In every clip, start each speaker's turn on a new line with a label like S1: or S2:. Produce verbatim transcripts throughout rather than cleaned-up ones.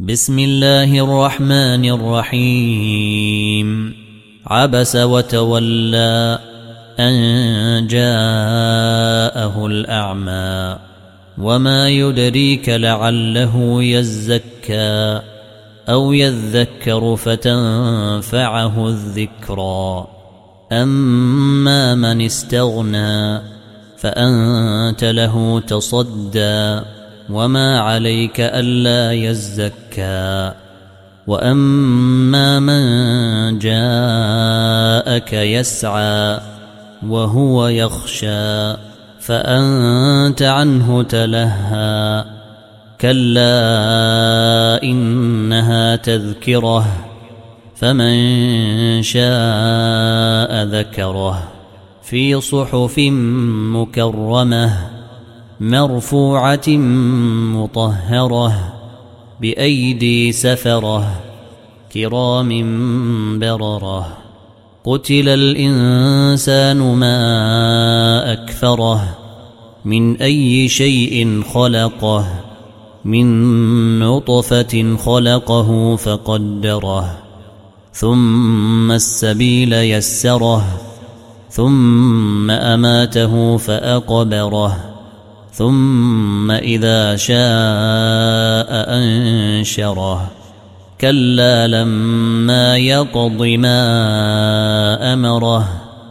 S1: بسم الله الرحمن الرحيم عبس وتولى أن جاءه الأعمى وما يدريك لعله يزكى أو يذكر فتنفعه الذكرى أما من استغنى فأنت له تصدى وما عليك ألا يزكى وأما من جاءك يسعى وهو يخشى فأنت عنه تلهى كلا إنها تذكرة فمن شاء ذكره في صحف مكرمة مرفوعة مطهرة بأيدي سفرة كرام بررة قتل الإنسان ما أكفره من أي شيء خلقه من نطفة خلقه فقدره ثم السبيل يسره ثم أماته فأقبره ثم إذا شاء أنشره كلا لما يقض ما أمره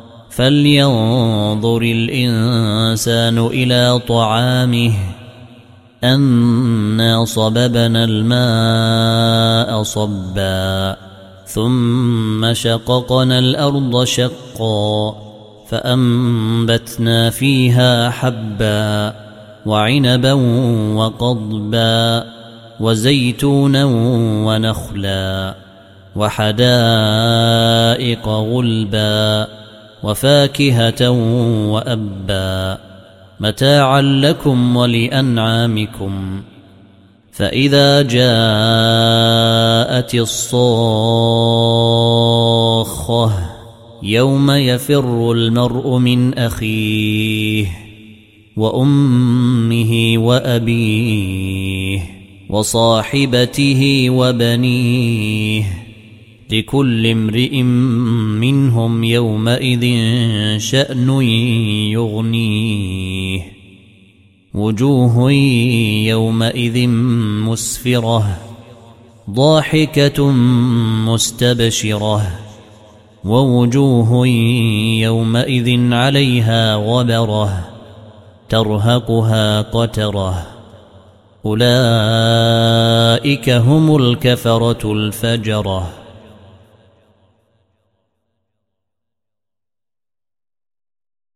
S1: فلينظر الإنسان إلى طعامه أنا صببنا الماء صبا ثم شققنا الأرض شقا فأنبتنا فيها حبا وعنبا وقضبا وزيتونا ونخلا وحدائق غلبا وفاكهة وأبا متاعا لكم ولأنعامكم فإذا جاءت الصاخة يوم يفر المرء من أخيه وأمه وأبيه وصاحبته وبنيه لكل امرئ منهم يومئذ شأن يغنيه وجوه يومئذ مسفرة ضاحكة مستبشرة ووجوه يومئذ عليها غبرة ترهقها قترة أولئك هم الكفرة الفجرة.